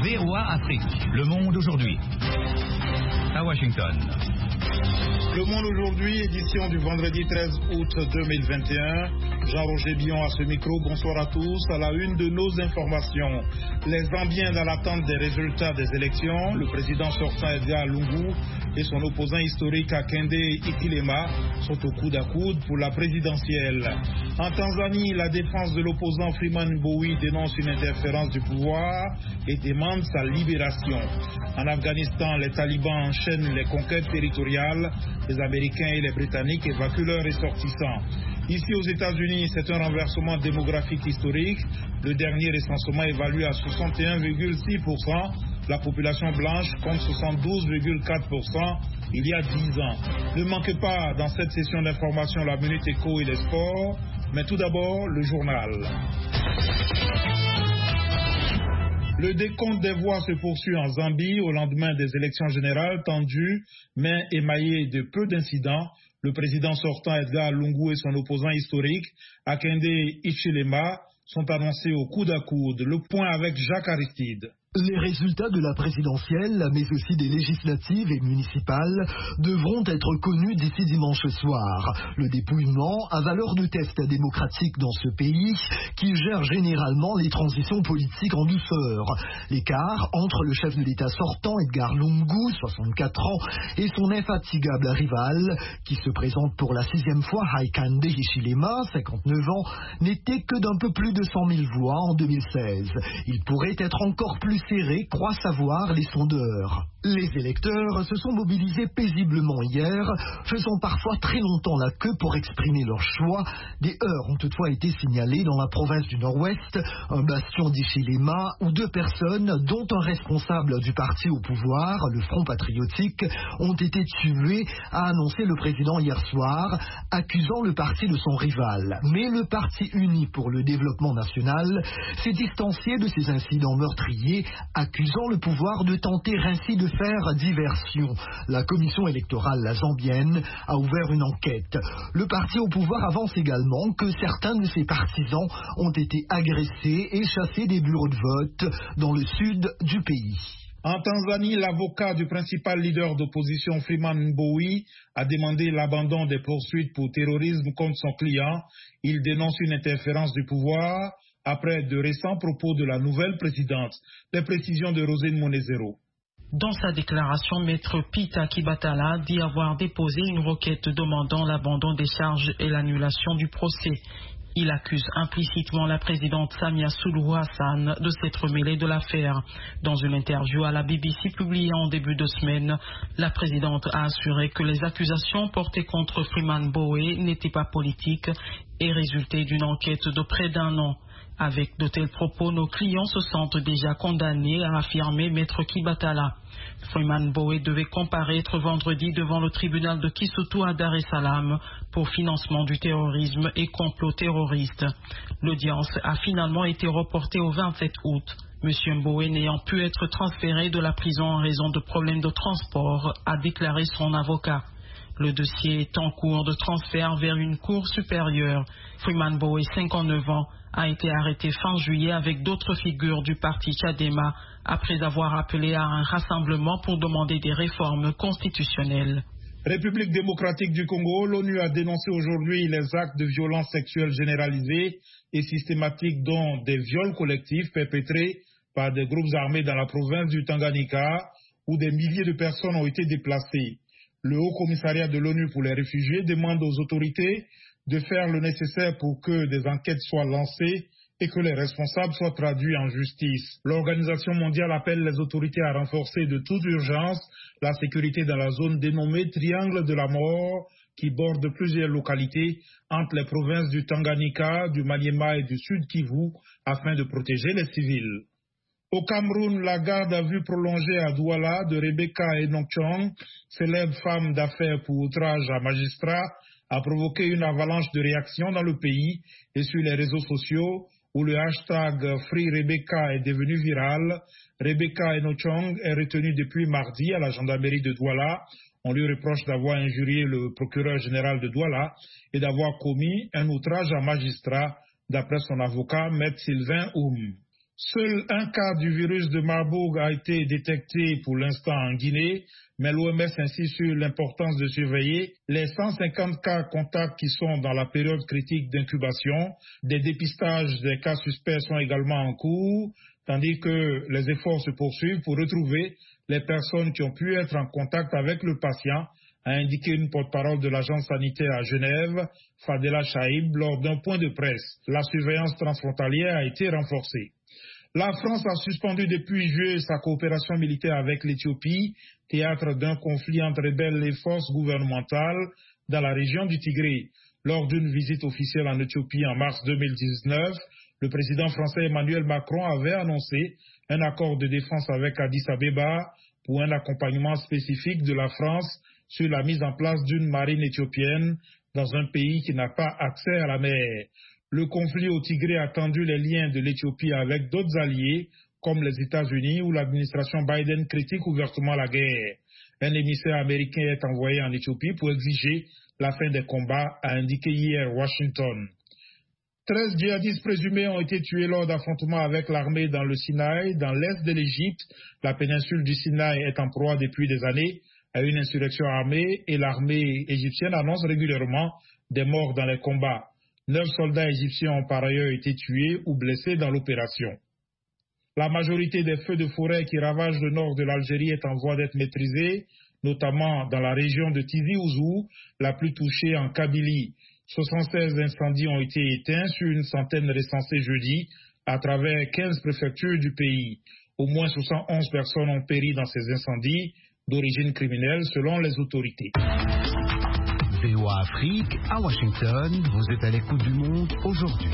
VOA Afrique, Le Monde aujourd'hui. À Washington. Le Monde aujourd'hui, édition du vendredi 13 août 2021. Jean-Roger Billon à ce micro, bonsoir à tous. À la une de nos informations, les Zambiens dans l'attente des résultats des élections, le président sortant Edgar Lungu et son opposant historique Hakainde Hichilema sont au coude à coude pour la présidentielle. En Tanzanie, la défense de l'opposant Freeman Mbowe dénonce une interférence du pouvoir et demande sa libération. En Afghanistan, les talibans enchaînent les conquêtes territoriales. Les Américains et les Britanniques évacuent leurs ressortissants. Ici aux États-Unis, c'est un renversement démographique historique. Le dernier recensement évalue à 61,6% la population blanche contre 72,4% il y a 10 ans. Ne manquez pas dans cette session d'information la Minute Éco et les sports. Mais tout d'abord, le journal. Le décompte des voix se poursuit en Zambie au lendemain des élections générales tendues, mais émaillées de peu d'incidents. Le président sortant Edgar Lungu et son opposant historique Hakainde Hichilema sont annoncés au coude à coude. Le point avec Jacques Aristide. Les résultats de la présidentielle, mais aussi des législatives et municipales, devront être connus d'ici dimanche soir. Le dépouillement a valeur de test démocratique dans ce pays qui gère généralement les transitions politiques en douceur. L'écart entre le chef de l'État sortant, Edgar Lungu, 64 ans, et son infatigable rival, qui se présente pour la 6e fois, Hakainde Hichilema, 59 ans, n'était que d'un peu plus de 100 000 voix en 2016. Il pourrait être encore plus serré, croient savoir les sondeurs. Les électeurs se sont mobilisés paisiblement hier, faisant parfois très longtemps la queue pour exprimer leur choix. Des heurts ont toutefois été signalés dans la province du Nord-Ouest, un bastion d'Hichilema, où 2 personnes, dont un responsable du parti au pouvoir, le Front Patriotique, ont été tuées, a annoncé le président hier soir, accusant le parti de son rival. Mais le Parti uni pour le développement national s'est distancié de ces incidents meurtriers, accusant le pouvoir de tenter ainsi de faire diversion. La commission électorale zambienne a ouvert une enquête. Le parti au pouvoir avance également que certains de ses partisans ont été agressés et chassés des bureaux de vote dans le sud du pays. En Tanzanie, l'avocat du principal leader d'opposition Freeman Mbowe a demandé l'abandon des poursuites pour terrorisme contre son client. Il dénonce une interférence du pouvoir après de récents propos de la nouvelle présidente. Les précisions de Rosine Monezero. Dans sa déclaration, Maître Peter Kibatala dit avoir déposé une requête demandant l'abandon des charges et l'annulation du procès. Il accuse implicitement la présidente Samia Suluhu Hassan de s'être mêlée de l'affaire. Dans une interview à la BBC publiée en début de semaine, la présidente a assuré que les accusations portées contre Freeman Mbowe n'étaient pas politiques et résultaient d'une enquête de près d'1 an. Avec de tels propos, nos clients se sentent déjà condamnés, a affirmé Maître Kibatala. Freeman Mbowe devait comparaître vendredi devant le tribunal de Kisutu à Dar es Salaam pour financement du terrorisme et complot terroriste. L'audience a finalement été reportée au 27 août. M. Mbowe n'ayant pu être transféré de la prison en raison de problèmes de transport, a déclaré son avocat. Le dossier est en cours de transfert vers une cour supérieure. Freeman Mbowe, 59 ans, a été arrêté fin juillet avec d'autres figures du parti Chadema après avoir appelé à un rassemblement pour demander des réformes constitutionnelles. République démocratique du Congo, l'ONU a dénoncé aujourd'hui les actes de violence sexuelle généralisés et systématiques dont des viols collectifs perpétrés par des groupes armés dans la province du Tanganyika où des milliers de personnes ont été déplacées. Le Haut Commissariat de l'ONU pour les réfugiés demande aux autorités de faire le nécessaire pour que des enquêtes soient lancées et que les responsables soient traduits en justice. L'Organisation mondiale appelle les autorités à renforcer de toute urgence la sécurité dans la zone dénommée Triangle de la Mort qui borde plusieurs localités entre les provinces du Tanganyika, du Maniema et du Sud Kivu afin de protéger les civils. Au Cameroun, la garde à vue prolongée à Douala de Rebecca Enochong, célèbre femme d'affaires pour outrage à magistrat, a provoqué une avalanche de réactions dans le pays et sur les réseaux sociaux où le hashtag Free Rebecca est devenu viral. Rebecca Enochong est retenue depuis mardi à la gendarmerie de Douala. On lui reproche d'avoir injurié le procureur général de Douala et d'avoir commis un outrage à magistrat, d'après son avocat, Maître Sylvain Oum. Seul un cas du virus de Marburg a été détecté pour l'instant en Guinée, mais l'OMS insiste sur l'importance de surveiller les 150 cas contacts qui sont dans la période critique d'incubation. Des dépistages des cas suspects sont également en cours, tandis que les efforts se poursuivent pour retrouver les personnes qui ont pu être en contact avec le patient, a indiqué une porte-parole de l'agence sanitaire à Genève, Fadela Chaïb, lors d'un point de presse. La surveillance transfrontalière a été renforcée. La France a suspendu depuis juillet sa coopération militaire avec l'Éthiopie, théâtre d'un conflit entre rebelles et forces gouvernementales dans la région du Tigré. Lors d'une visite officielle en Éthiopie en mars 2019, le président français Emmanuel Macron avait annoncé un accord de défense avec Addis Abeba pour un accompagnement spécifique de la France sur la mise en place d'une marine éthiopienne dans un pays qui n'a pas accès à la mer. Le conflit au Tigré a tendu les liens de l'Éthiopie avec d'autres alliés, comme les États-Unis, où l'administration Biden critique ouvertement la guerre. Un émissaire américain est envoyé en Éthiopie pour exiger la fin des combats, a indiqué hier Washington. 13 djihadistes présumés ont été tués lors d'affrontements avec l'armée dans le Sinaï, dans l'est de l'Égypte. La péninsule du Sinaï est en proie depuis des années à une insurrection armée et l'armée égyptienne annonce régulièrement des morts dans les combats. 9 soldats égyptiens ont par ailleurs été tués ou blessés dans l'opération. La majorité des feux de forêt qui ravagent le nord de l'Algérie est en voie d'être maîtrisée, notamment dans la région de Tizi Ouzou, la plus touchée en Kabylie. 76 incendies ont été éteints sur une centaine recensés jeudi à travers 15 préfectures du pays. Au moins 71 personnes ont péri dans ces incendies d'origine criminelle selon les autorités. VOA Afrique, à Washington, vous êtes à l'écoute du monde aujourd'hui.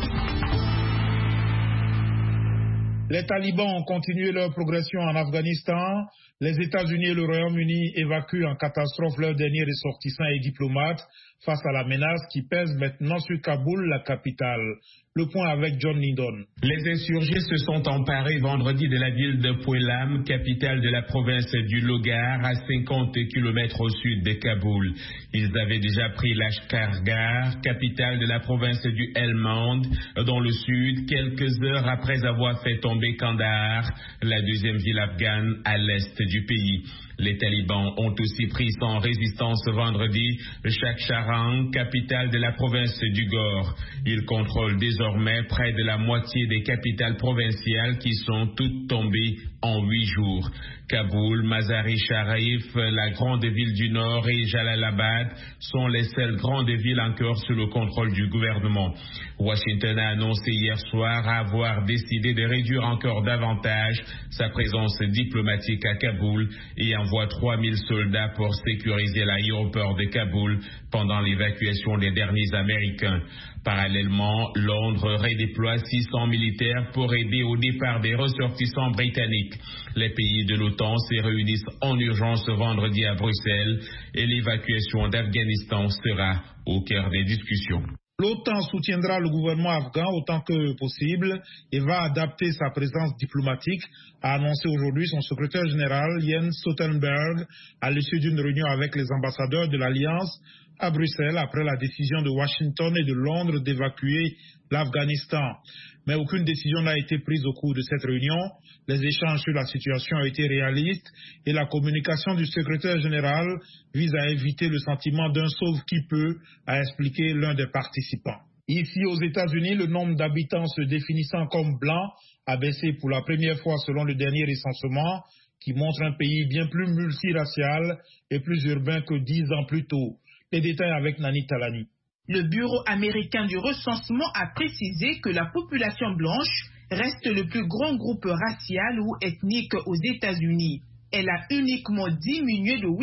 Les talibans ont continué leur progression en Afghanistan. Les États-Unis et le Royaume-Uni évacuent en catastrophe leurs derniers ressortissants et diplomates face à la menace qui pèse maintenant sur Kaboul, la capitale. Le point avec John Lindon. Les insurgés se sont emparés vendredi de la ville de Pouelam, capitale de la province du Logar, à 50 km au sud de Kaboul. Ils avaient déjà pris Lashkargah, capitale de la province du Helmand, dans le sud, quelques heures après avoir fait tomber Kandahar, la deuxième ville afghane à l'est du pays. Les talibans ont aussi pris sans résistance vendredi Chakcharang, capitale de la province du Gor. Ils contrôlent désormais près de la moitié des capitales provinciales qui sont toutes tombées en 8 jours. Kaboul, Mazar-i-Sharif, la grande ville du Nord et Jalalabad sont les seules grandes villes encore sous le contrôle du gouvernement. Washington a annoncé hier soir avoir décidé de réduire encore davantage sa présence diplomatique à Kaboul et envoie 3000 soldats pour sécuriser l'aéroport de Kaboul pendant l'évacuation des derniers Américains. Parallèlement, Londres redéploie 600 militaires pour aider au départ des ressortissants britanniques. Les pays de l'OTAN se réunissent en urgence vendredi à Bruxelles et l'évacuation d'Afghanistan sera au cœur des discussions. L'OTAN soutiendra le gouvernement afghan autant que possible et va adapter sa présence diplomatique, a annoncé aujourd'hui son secrétaire général Jens Stoltenberg à l'issue d'une réunion avec les ambassadeurs de l'Alliance à Bruxelles après la décision de Washington et de Londres d'évacuer l'Afghanistan. Mais aucune décision n'a été prise au cours de cette réunion. Les échanges sur la situation ont été réalistes et la communication du secrétaire général vise à éviter le sentiment d'un sauve-qui-peut, a expliqué l'un des participants. Ici aux États-Unis, le nombre d'habitants se définissant comme blancs a baissé pour la première fois selon le dernier recensement qui montre un pays bien plus multiracial et plus urbain que 10 ans plus tôt. Les détails avec Nani Talani. Le Bureau américain du recensement a précisé que la population blanche reste le plus grand groupe racial ou ethnique aux États-Unis. Elle a uniquement diminué de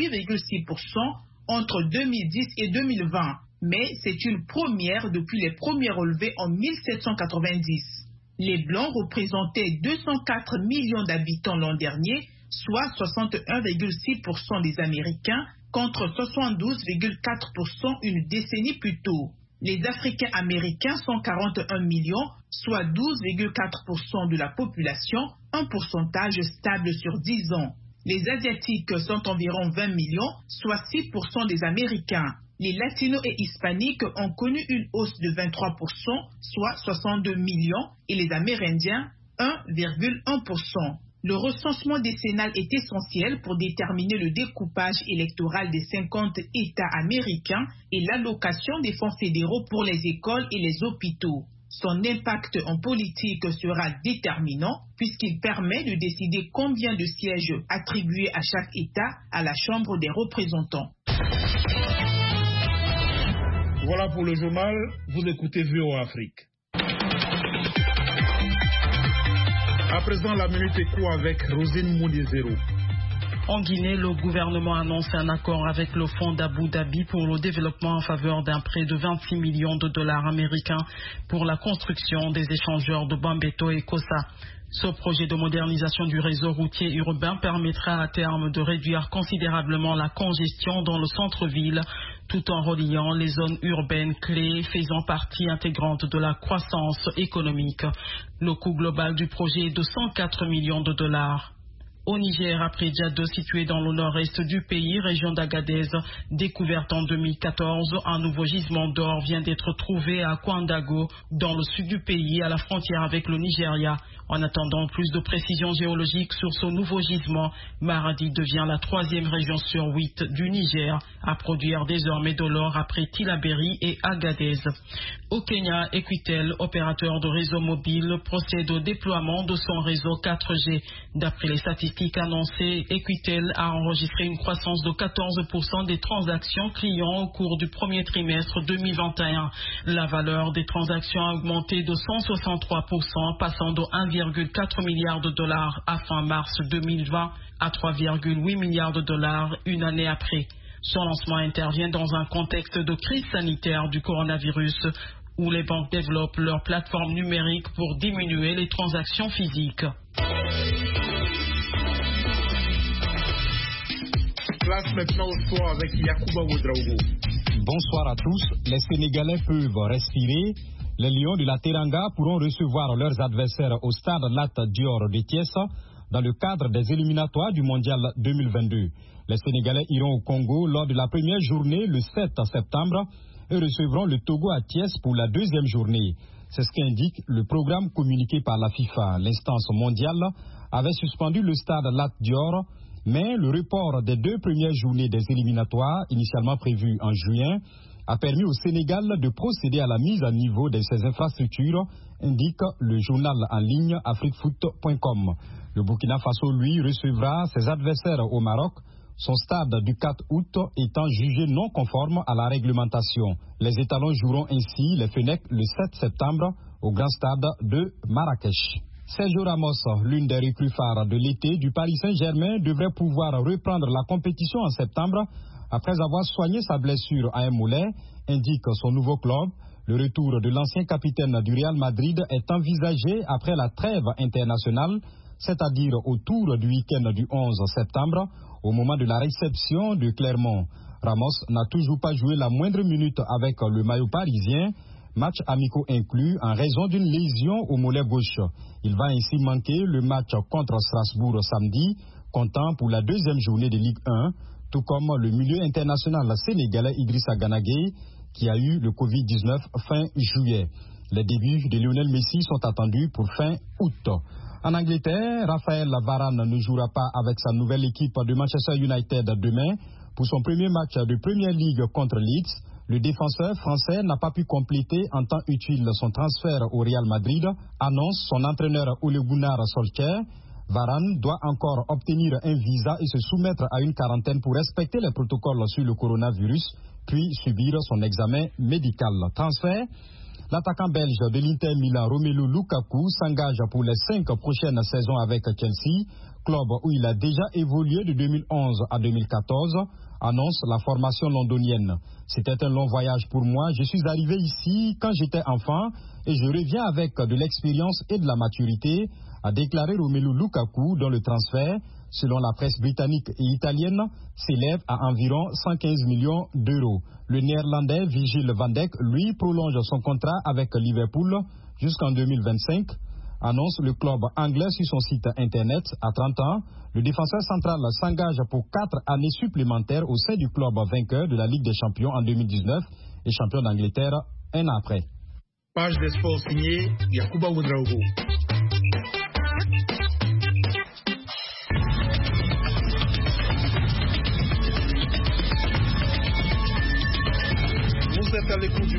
8,6% entre 2010 et 2020, mais c'est une première depuis les premiers relevés en 1790. Les Blancs représentaient 204 millions d'habitants l'an dernier, soit 61,6% des Américains, contre 72,4% une décennie plus tôt. Les Africains américains sont 41 millions, soit 12,4% de la population, un pourcentage stable sur 10 ans. Les Asiatiques sont environ 20 millions, soit 6% des Américains. Les Latinos et Hispaniques ont connu une hausse de 23%, soit 62 millions, et les Amérindiens 1,1%. Le recensement décennal est essentiel pour déterminer le découpage électoral des 50 États américains et l'allocation des fonds fédéraux pour les écoles et les hôpitaux. Son impact en politique sera déterminant puisqu'il permet de décider combien de sièges attribués à chaque État à la Chambre des représentants. Voilà pour le journal, vous écoutez VOA Afrique. À présent, la minute écho avec Rosine Moudizero. En Guinée, le gouvernement annonce un accord avec le fonds d'Abu Dhabi pour le développement en faveur d'un prêt de 26 millions de dollars américains pour la construction des échangeurs de Bambeto et Kossa. Ce projet de modernisation du réseau routier urbain permettra à terme de réduire considérablement la congestion dans le centre-ville, tout en reliant les zones urbaines clés faisant partie intégrante de la croissance économique. Le coût global du projet est de 104 millions de dollars. Au Niger, après Djado, situé dans le nord-est du pays, région d'Agadez, découverte en 2014, un nouveau gisement d'or vient d'être trouvé à Kwandago, dans le sud du pays, à la frontière avec le Nigeria. En attendant plus de précisions géologiques sur ce nouveau gisement, Maradi devient la 3e région sur 8 du Niger à produire désormais de l'or après Tillabéri et Agadez. Au Kenya, Equitel, opérateur de réseau mobile, procède au déploiement de son réseau 4G. D'après les statistiques annoncées, Equitel a enregistré une croissance de 14% des transactions clients au cours du premier trimestre 2021. La valeur des transactions a augmenté de 163%, passant de 1,4 milliard de dollars à fin mars 2020 à 3,8 milliards de dollars une année après. Son lancement intervient dans un contexte de crise sanitaire du coronavirus où les banques développent leurs plateformes numériques pour diminuer les transactions physiques. Place maintenant au sport avec Yacouba Ouedraogo. Bonsoir à tous. Les Sénégalais peuvent respirer. Les Lions de la Teranga pourront recevoir leurs adversaires au stade Lat Dior de Thiès dans le cadre des éliminatoires du Mondial 2022. Les Sénégalais iront au Congo lors de la première journée le 7 septembre et recevront le Togo à Thiès pour la deuxième journée. C'est ce qu'indique le programme communiqué par la FIFA. L'instance mondiale avait suspendu le stade Lat Dior, mais le report des 2 premières journées des éliminatoires, initialement prévues en juin, a permis au Sénégal de procéder à la mise à niveau de ses infrastructures, indique le journal en ligne afriquefoot.com. Le Burkina Faso, lui, recevra ses adversaires au Maroc, son stade du 4 août étant jugé non conforme à la réglementation. Les étalons joueront ainsi les Fennecs le 7 septembre au grand stade de Marrakech. Sergio Ramos, l'une des recrues phares de l'été du Paris Saint-Germain, devrait pouvoir reprendre la compétition en septembre après avoir soigné sa blessure à un mollet, indique son nouveau club. Le retour de l'ancien capitaine du Real Madrid est envisagé après la trêve internationale, c'est-à-dire autour du week-end du 11 septembre, au moment de la réception de Clermont. Ramos n'a toujours pas joué la moindre minute avec le maillot parisien, match amicaux inclus en raison d'une lésion au mollet gauche. Il va ainsi manquer le match contre Strasbourg samedi, comptant pour la deuxième journée de Ligue 1, tout comme le milieu international sénégalais Idrissa Gana Gueye, qui a eu le Covid-19 fin juillet. Les débuts de Lionel Messi sont attendus pour fin août. En Angleterre, Raphaël Varane ne jouera pas avec sa nouvelle équipe de Manchester United demain pour son premier match de Premier League contre Leeds. Le défenseur français n'a pas pu compléter en temps utile son transfert au Real Madrid, annonce son entraîneur Ole Gunnar Solskjaer. Varane doit encore obtenir un visa et se soumettre à une quarantaine pour respecter les protocoles sur le coronavirus, puis subir son examen médical. Transfert. L'attaquant belge de l'Inter Milan, Romelu Lukaku, s'engage pour les 5 prochaines saisons avec Chelsea, club où il a déjà évolué de 2011 à 2014, annonce la formation londonienne. C'était un long voyage pour moi. Je suis arrivé ici quand j'étais enfant et je reviens avec de l'expérience et de la maturité, a déclaré Romelu Lukaku, dont le transfert, selon la presse britannique et italienne, s'élève à environ 115 millions d'euros. Le néerlandais Virgil van Dijk, lui, prolonge son contrat avec Liverpool jusqu'en 2025, annonce le club anglais sur son site internet. À 30 ans, le défenseur central s'engage pour 4 années supplémentaires au sein du club vainqueur de la Ligue des Champions en 2019 et champion d'Angleterre un an après. Page des sports signée Yacouba Ouedraogo.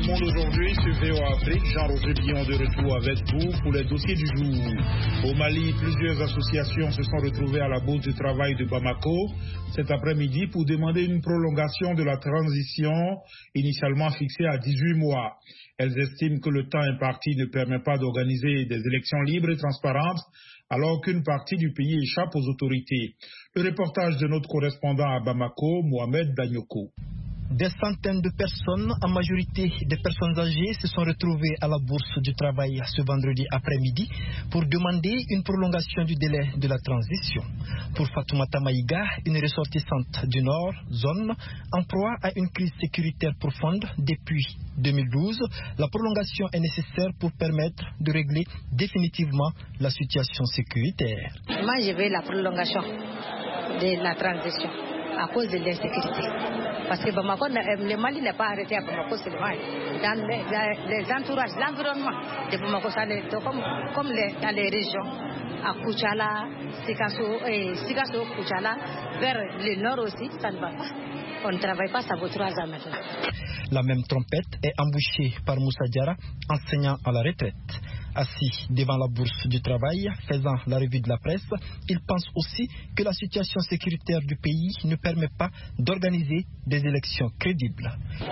Le Monde aujourd'hui sur VOA Afrique. Jean-Roger Billon de retour avec vous pour les dossiers du jour. Au Mali, plusieurs associations se sont retrouvées à la Bourse du Travail de Bamako cet après-midi pour demander une prolongation de la transition initialement fixée à 18 mois. Elles estiment que le temps imparti ne permet pas d'organiser des élections libres et transparentes alors qu'une partie du pays échappe aux autorités. Le reportage de notre correspondant à Bamako, Mohamed Danyoko. Des centaines de personnes, en majorité des personnes âgées, se sont retrouvées à la Bourse du Travail ce vendredi après-midi pour demander une prolongation du délai de la transition. Pour Fatoumata Maïga, une ressortissante du Nord, zone, en proie à une crise sécuritaire profonde depuis 2012, la prolongation est nécessaire pour permettre de régler définitivement la situation sécuritaire. Moi, je veux la prolongation de la transition à cause de l'insécurité. Parce que Bamako, le Mali n'est pas arrêté à Bamako seulement. Dans les entourages, l'environnement de Bamako, ça est comme dans les régions, à Kouchala, Sikasso, Kouchala, vers le nord aussi, ça ne va pas. On ne travaille pas, ça vaut 3 ans maintenant. La même trompette est embouchée par Moussa Diarra, enseignant à la retraite. Assis devant la Bourse du Travail, faisant la revue de la presse, il pense aussi que la situation sécuritaire du pays ne permet pas d'organiser des élections crédibles.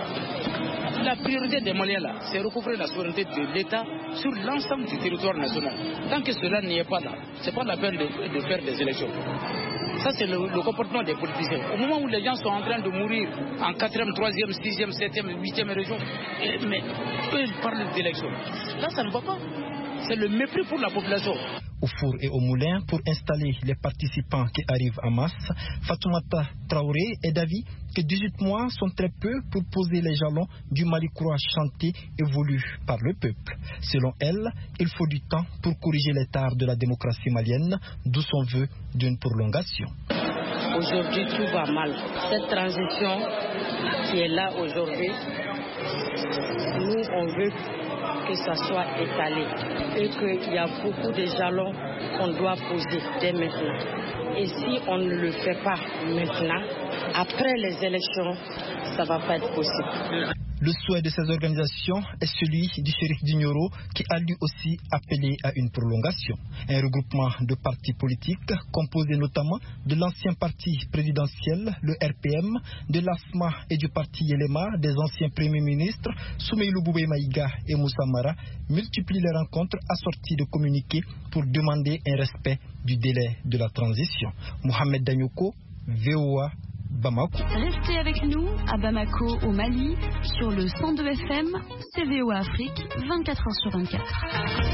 La priorité des Maliens, là, c'est recouvrer la souveraineté de l'État sur l'ensemble du territoire national. Tant que cela n'y est pas là, ce n'est pas la peine de faire des élections. Ça, c'est le comportement des politiciens. Au moment où les gens sont en train de mourir en 4e, 3e, 6e, 7e, 8e région, mais eux, ils parlent d'élections. Là, ça ne va pas. C'est le mépris pour la population. Au four et au moulin, pour installer les participants qui arrivent en masse, Fatoumata Traoré est d'avis que 18 mois sont très peu pour poser les jalons du Mali croix chanté et voulu par le peuple. Selon elle, il faut du temps pour corriger les tares de la démocratie malienne, d'où son vœu d'une prolongation. Aujourd'hui, tout va mal. Cette transition qui est là aujourd'hui, nous, on veut que ça soit étalé et qu'il y a beaucoup de jalons qu'on doit poser dès maintenant. Et si on ne le fait pas maintenant, après les élections, ça ne va pas être possible. Le souhait de ces organisations est celui du shérif d'Ignoro qui a lui aussi appelé à une prolongation. Un regroupement de partis politiques composé notamment de l'ancien parti présidentiel, le RPM, de l'ASMA et du parti Yelema, des anciens premiers ministres, Soumeilou Boubé Maïga et Moussa Mara, multiplient les rencontres assorties de communiqués pour demander un respect du délai de la transition. Mohamed Danyoko, VOA, Bamako. Restez avec nous à Bamako au Mali sur le 102 FM, VOA Afrique, 24h/24.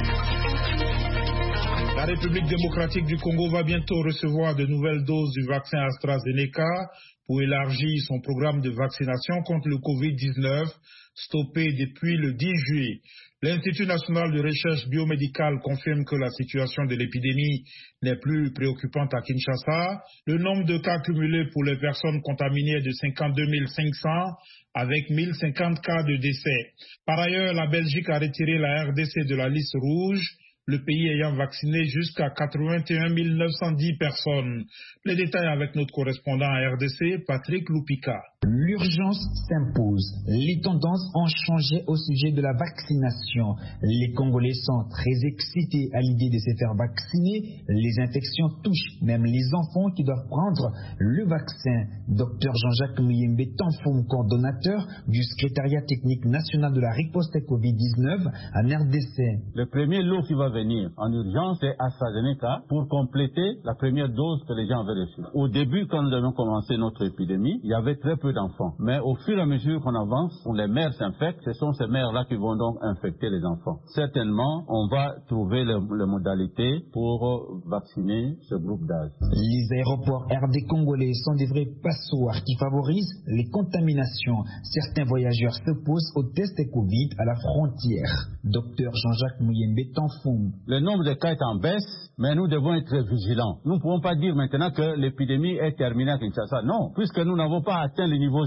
La République démocratique du Congo va bientôt recevoir de nouvelles doses du vaccin AstraZeneca pour élargir son programme de vaccination contre le Covid-19, stoppé depuis le 10 juillet. L'Institut national de recherche biomédicale confirme que la situation de l'épidémie n'est plus préoccupante à Kinshasa. Le nombre de cas cumulés pour les personnes contaminées est de 52 500 avec 1050 cas de décès. Par ailleurs, la Belgique a retiré la RDC de la liste rouge, le pays ayant vacciné jusqu'à 81 910 personnes. Les détails avec notre correspondant à RDC, Patrick Lupika. L'urgence s'impose. Les tendances ont changé au sujet de la vaccination. Les Congolais sont très excités à l'idée de se faire vacciner. Les infections touchent même les enfants qui doivent prendre le vaccin. Dr Jean-Jacques Muyembe Tanfoum, coordonnateur du secrétariat technique national de la riposte Covid-19 en RDC. Le premier lot qui va venir en urgence, c'est AstraZeneca pour compléter la première dose que les gens avaient reçue. Au début, quand nous avons commencé notre épidémie, il y avait très peu d'enfants. Mais au fur et à mesure qu'on avance, où les mères s'infectent, ce sont ces mères-là qui vont donc infecter les enfants. Certainement, on va trouver les modalités pour vacciner ce groupe d'âge. Les aéroports RD congolais sont des vrais passoires qui favorisent les contaminations. Certains voyageurs s'opposent aux tests Covid à la frontière. Docteur Jean-Jacques Muyembe Tanfoum. Le nombre de cas est en baisse, mais nous devons être vigilants. Nous ne pouvons pas dire maintenant que l'épidémie est terminée à Kinshasa. Non, puisque nous n'avons pas atteint le niveau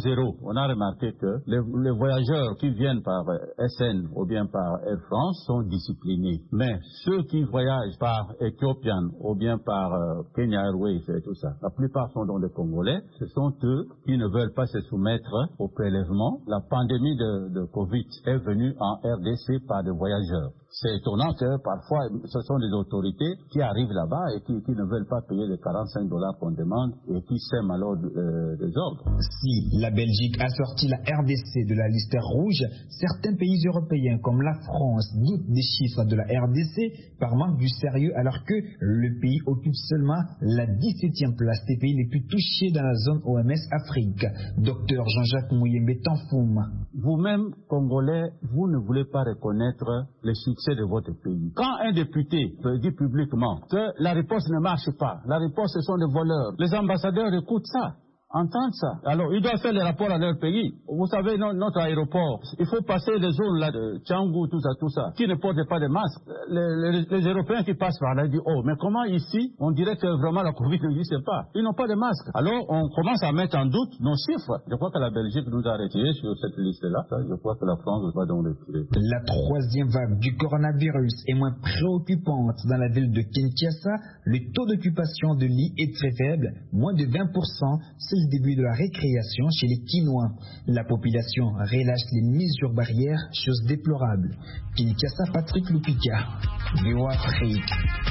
zéro. On a remarqué que les voyageurs qui viennent par SN ou bien par Air France sont disciplinés. Mais ceux qui voyagent par Ethiopian ou bien par Kenya Airways et tout ça, la plupart sont donc des Congolais. Ce sont eux qui ne veulent pas se soumettre au prélèvement. La pandémie de Covid est venue en RDC par des voyageurs. C'est étonnant que parfois ce sont des autorités qui arrivent là-bas et qui ne veulent pas payer les $45 qu'on demande et qui sèment alors des ordres. Si la Belgique a sorti la RDC de la liste rouge, certains pays européens comme la France doutent des chiffres de la RDC par manque du sérieux alors que le pays occupe seulement la 17e place des pays les plus touchés dans la zone OMS Afrique. Docteur Jean-Jacques Mouyembe Tanfoum. Vous-même, Congolais, vous ne voulez pas reconnaître les succès de votre pays. Quand un député dit publiquement que la réponse ne marche pas, la réponse ce sont des voleurs, les ambassadeurs écoutent ça, entendent ça. Alors, ils doivent faire les rapports à leur pays. Vous savez, notre aéroport, il faut passer les zones là de Tchangou, tout ça, qui ne portent pas de masques. Les Européens qui passent par là disent, oh, mais comment ici, on dirait que vraiment la Covid n'existe pas. Ils n'ont pas de masques. Alors, on commence à mettre en doute nos chiffres. Je crois que la Belgique nous a retirés sur cette liste-là. Je crois que la France va donc retirer. La troisième vague du coronavirus est moins préoccupante dans la ville de Kinshasa. Le taux d'occupation de lits est très faible, moins de 20%. C'est le début de la récréation chez les Kinois. La population relâche les mesures barrières, chose déplorable. Kinshasa, Patrick Lupika, VOA Afrique.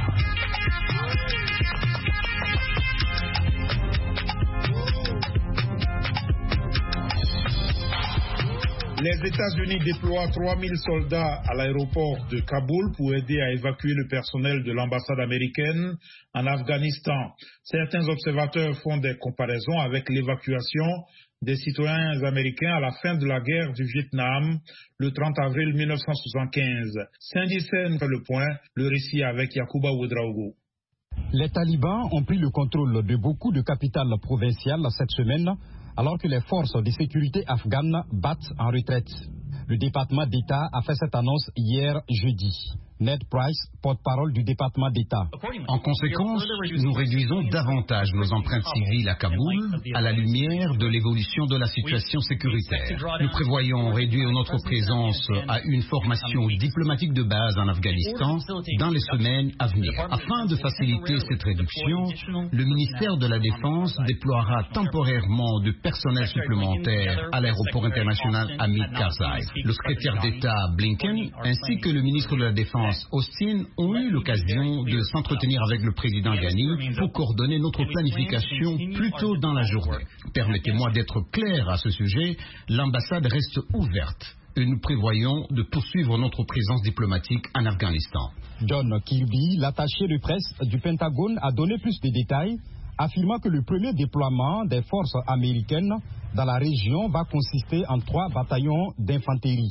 Les États-Unis déploient 3000 soldats à l'aéroport de Kaboul pour aider à évacuer le personnel de l'ambassade américaine en Afghanistan. Certains observateurs font des comparaisons avec l'évacuation des citoyens américains à la fin de la guerre du Vietnam, le 30 avril 1975. Saint-Dicen fait le point, le récit avec Yacouba Ouedraogo. Les talibans ont pris le contrôle de beaucoup de capitales provinciales cette semaine, alors que les forces de sécurité afghanes battent en retraite. Le département d'État a fait cette annonce hier jeudi. Ned Price, porte-parole du département d'État. En conséquence, nous réduisons davantage nos empreintes civiles à Kaboul à la lumière de l'évolution de la situation sécuritaire. Nous prévoyons réduire notre présence à une formation diplomatique de base en Afghanistan dans les semaines à venir. Afin de faciliter cette réduction, le ministère de la Défense déploiera temporairement de personnel supplémentaire à l'aéroport international Hamid Karzai. Le secrétaire d'État Blinken ainsi que le ministre de la Défense Austin ont eu l'occasion de s'entretenir avec le président Ghani pour coordonner notre planification plus tôt dans la journée. Permettez-moi d'être clair à ce sujet, l'ambassade reste ouverte et nous prévoyons de poursuivre notre présence diplomatique en Afghanistan. John Kirby, l'attaché de presse du Pentagone, a donné plus de détails, affirmant que le premier déploiement des forces américaines dans la région va consister en 3 bataillons d'infanterie.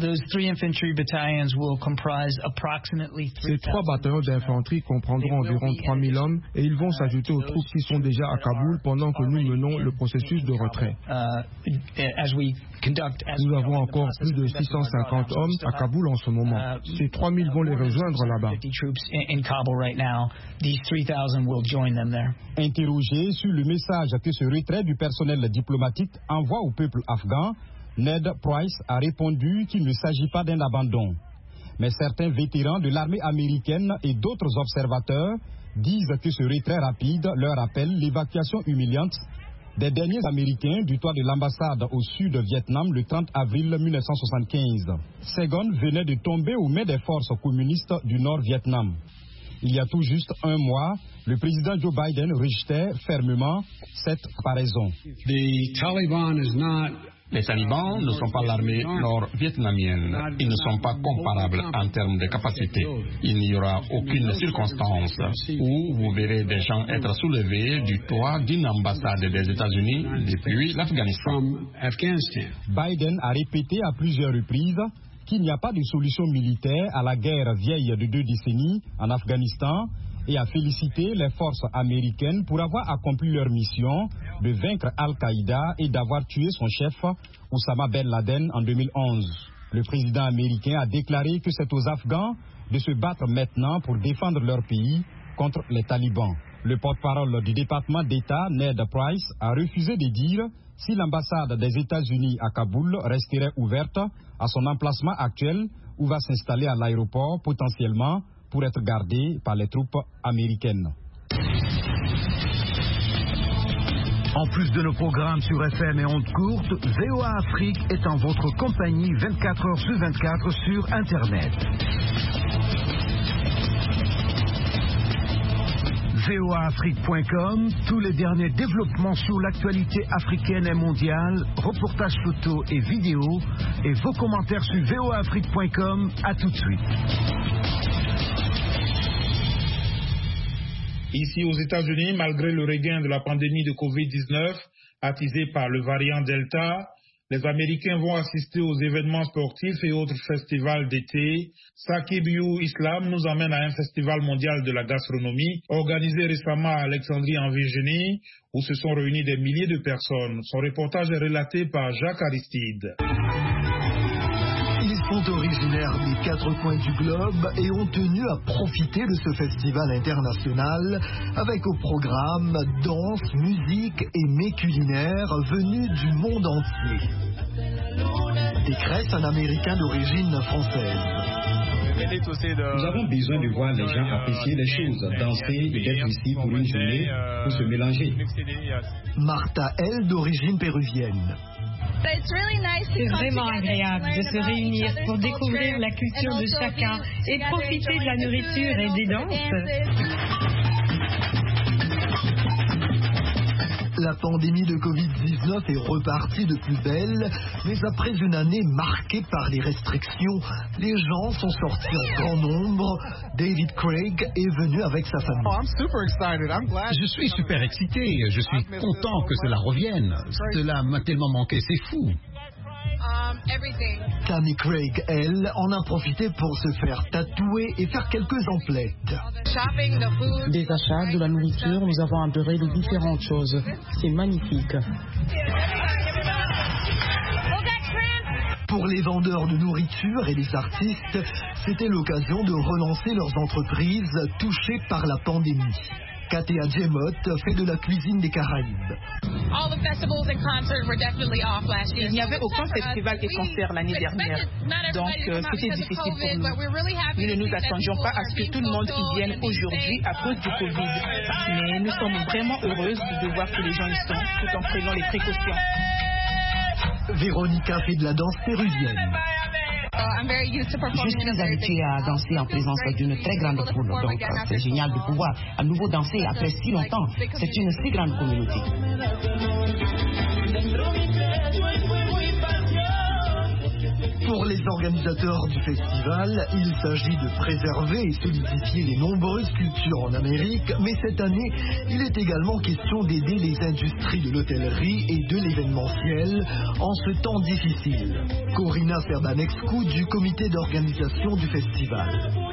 Ces 3 bataillons d'infanterie comprendront environ 3000 hommes et ils vont s'ajouter aux troupes qui sont déjà à Kaboul pendant que nous menons le processus de retrait. Nous avons encore plus de 650 hommes à Kaboul en ce moment. Ces 3000 vont les rejoindre là-bas. Interrogé sur le message que ce retrait du personnel diplomatique envoie au peuple afghan, Ned Price a répondu qu'il ne s'agit pas d'un abandon. Mais certains vétérans de l'armée américaine et d'autres observateurs disent que ce retrait rapide leur rappelle l'évacuation humiliante des derniers Américains du toit de l'ambassade au sud du Vietnam le 30 avril 1975. Saigon venait de tomber aux mains des forces communistes du Nord-Vietnam. Il y a tout juste un mois, le président Joe Biden rejetait fermement cette comparaison. Les talibans ne sont pas l'armée nord-vietnamienne. Ils ne sont pas comparables en termes de capacité. Il n'y aura aucune circonstance où vous verrez des gens être soulevés du toit d'une ambassade des États-Unis depuis l'Afghanistan. Biden a répété à plusieurs reprises qu'il n'y a pas de solution militaire à la guerre vieille de 2 décennies en Afghanistan et a félicité les forces américaines pour avoir accompli leur mission de vaincre Al-Qaïda et d'avoir tué son chef Oussama Ben Laden en 2011. Le président américain a déclaré que c'est aux Afghans de se battre maintenant pour défendre leur pays contre les talibans. Le porte-parole du département d'État, Ned Price, a refusé de dire si l'ambassade des États-Unis à Kaboul resterait ouverte à son emplacement actuel ou va s'installer à l'aéroport potentiellement pour être gardée par les troupes américaines. En plus de nos programmes sur FM et ondes courtes, VOA Afrique est en votre compagnie 24 heures sur 24 sur Internet. voaafrique.com, tous les derniers développements sur l'actualité africaine et mondiale, reportages photos et vidéos, et vos commentaires sur voaafrique.com. À tout de suite. Ici aux États-Unis, malgré le regain de la pandémie de Covid-19, attisée par le variant Delta, les Américains vont assister aux événements sportifs et autres festivals d'été. Sakib You Islam nous amène à un festival mondial de la gastronomie organisé récemment à Alexandrie en Virginie, où se sont réunis des milliers de personnes. Son reportage est relaté par Jacques Aristide. Ils sont originaires des 4 coins du globe et ont tenu à profiter de ce festival international avec au programme danse, musique et mets culinaires venus du monde entier. Décresse un Américain d'origine française. Nous avons besoin de voir les gens apprécier les choses, danser et d'être ici pour une journée, pour se mélanger. Martha L, d'origine péruvienne. C'est vraiment agréable de se réunir pour découvrir la culture de chacun et profiter de la nourriture et des danses. La pandémie de Covid-19 est repartie de plus belle, mais après une année marquée par les restrictions, les gens sont sortis en grand nombre. David Craig est venu avec sa famille. Je suis super excité, je suis content que cela revienne. Cela m'a tellement manqué, c'est fou. Tammy Craig, elle, en a profité pour se faire tatouer et faire quelques emplettes. Des achats, de la nourriture, nous avons adoré de différentes choses. C'est magnifique. Pour les vendeurs de nourriture et les artistes, c'était l'occasion de relancer leurs entreprises touchées par la pandémie. Katia Djemot fait de la cuisine des Caraïbes. Il n'y avait aucun festival et concert l'année dernière, donc c'était difficile pour nous. Nous ne nous attendions pas à ce que tout le monde y vienne aujourd'hui à cause du Covid, mais nous sommes vraiment heureuses de voir que les gens y sont, tout en prenant les précautions. Véronica fait de la danse péruvienne. Je suis habituée à danser en présence d'une très grande foule, donc c'est génial de pouvoir à nouveau danser après si longtemps. C'est une si grande communauté. Pour les organisateurs du festival, il s'agit de préserver et solidifier les nombreuses cultures en Amérique, mais cette année, il est également question d'aider les industries de l'hôtellerie et de l'événementiel en ce temps difficile. Corina Serbanexcu du comité d'organisation du festival.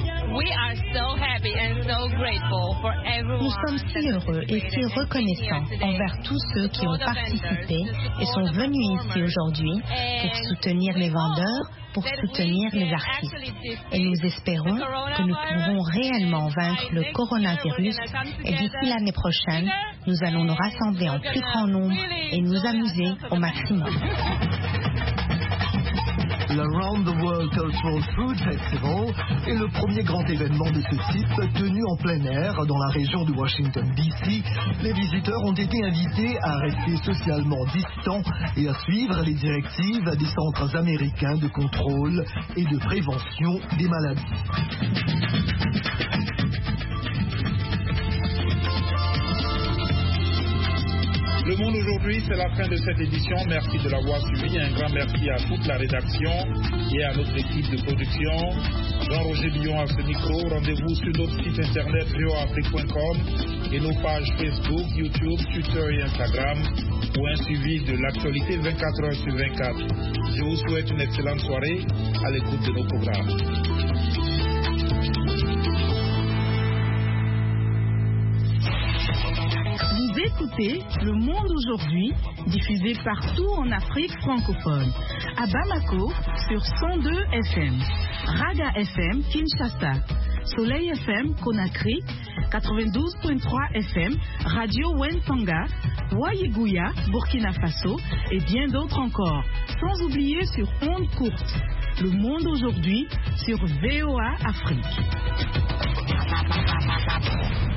Nous sommes si heureux et si reconnaissants envers tous ceux qui ont participé et sont venus ici aujourd'hui pour soutenir les vendeurs, pour soutenir les artistes. Et nous espérons que nous pourrons réellement vaincre le coronavirus et d'ici l'année prochaine, nous allons nous rassembler en plus grand nombre et nous amuser au maximum. L'Around the World Cultural Food Festival est le premier grand événement de ce type tenu en plein air dans la région de Washington, D.C. Les visiteurs ont été invités à rester socialement distants et à suivre les directives des centres américains de contrôle et de prévention des maladies. Le Monde aujourd'hui, c'est la fin de cette édition. Merci de l'avoir suivi. Un grand merci à toute la rédaction et à notre équipe de production. Jean-Roger Billon à ce micro. Rendez-vous sur notre site internet voaafrique.com et nos pages Facebook, YouTube, Twitter et Instagram pour un suivi de l'actualité 24 heures sur 24. Je vous souhaite une excellente soirée à l'écoute de nos programmes. Écoutez Le Monde aujourd'hui, diffusé partout en Afrique francophone. À Bamako, sur 102 FM. Raga FM, Kinshasa. Soleil FM, Conakry. 92.3 FM. Radio Wentanga. Ouaïgouya, Burkina Faso et bien d'autres encore. Sans oublier sur ondes courtes. Le monde aujourd'hui sur VOA Afrique.